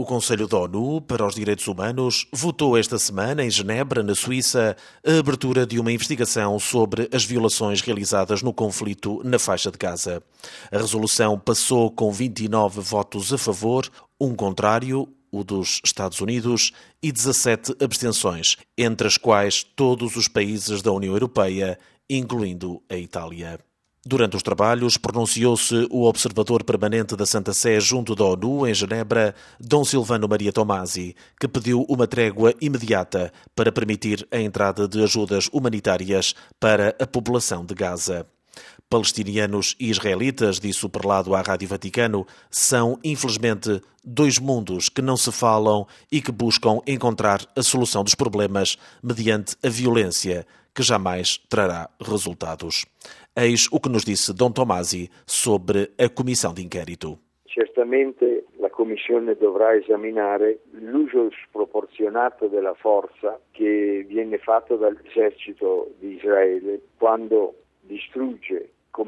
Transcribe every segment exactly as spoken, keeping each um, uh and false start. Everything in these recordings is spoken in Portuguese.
O Conselho da ONU para os Direitos Humanos votou esta semana, em Genebra, na Suíça, a abertura de uma investigação sobre as violações realizadas no conflito na faixa de Gaza. A resolução passou com vinte e nove votos a favor, um contrário, o dos Estados Unidos, e dezassete abstenções, entre as quais todos os países da União Europeia, incluindo a Itália. Durante os trabalhos, pronunciou-se o observador permanente da Santa Sé junto da ONU, em Genebra, Dom Silvano Maria Tomasi, que pediu uma trégua imediata para permitir a entrada de ajudas humanitárias para a população de Gaza. Palestinianos e israelitas, disse o prelado à Rádio Vaticano, são, infelizmente, dois mundos que não se falam e que buscam encontrar a solução dos problemas mediante a violência, que jamais trará resultados. Eis o que nos disse Dom Tomasi sobre a comissão de inquérito. Certamente la Commissione dovrà esaminare l'uso sproporzionato della forza che viene fatto dall'esercito di Israele quando distrugge.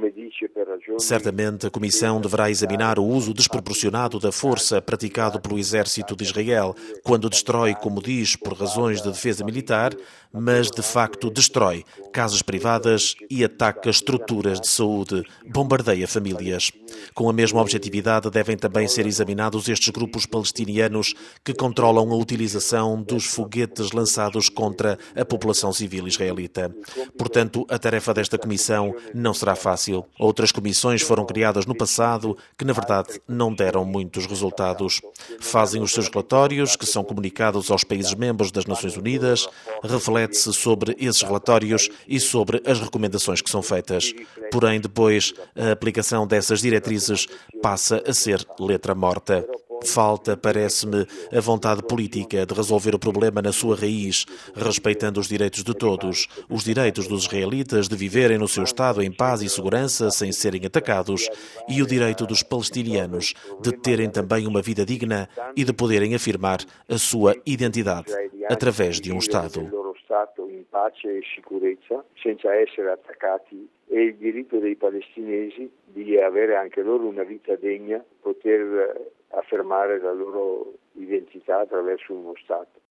Certamente a Comissão deverá examinar o uso desproporcionado da força praticado pelo exército de Israel, quando destrói, como diz, por razões de defesa militar, mas de facto destrói casas privadas e ataca estruturas de saúde, bombardeia famílias. Com a mesma objetividade devem também ser examinados estes grupos palestinianos que controlam a utilização dos foguetes lançados contra a população civil israelita. Portanto, a tarefa desta Comissão não será fácil. Outras comissões foram criadas no passado que, na verdade, não deram muitos resultados. Fazem os seus relatórios, que são comunicados aos países-membros das Nações Unidas, reflete-se sobre esses relatórios e sobre as recomendações que são feitas. Porém, depois, a aplicação dessas diretrizes passa a ser letra morta. Falta, parece-me, a vontade política de resolver o problema na sua raiz, respeitando os direitos de todos, os direitos dos israelitas de viverem no seu Estado em paz e segurança sem serem atacados, e o direito dos palestinianos de terem também uma vida digna e de poderem afirmar a sua identidade através de um Estado. In pace e sicurezza, senza essere attaccati, e il diritto dei palestinesi di avere anche loro una vita degna, poter affermare la loro identità attraverso uno Stato.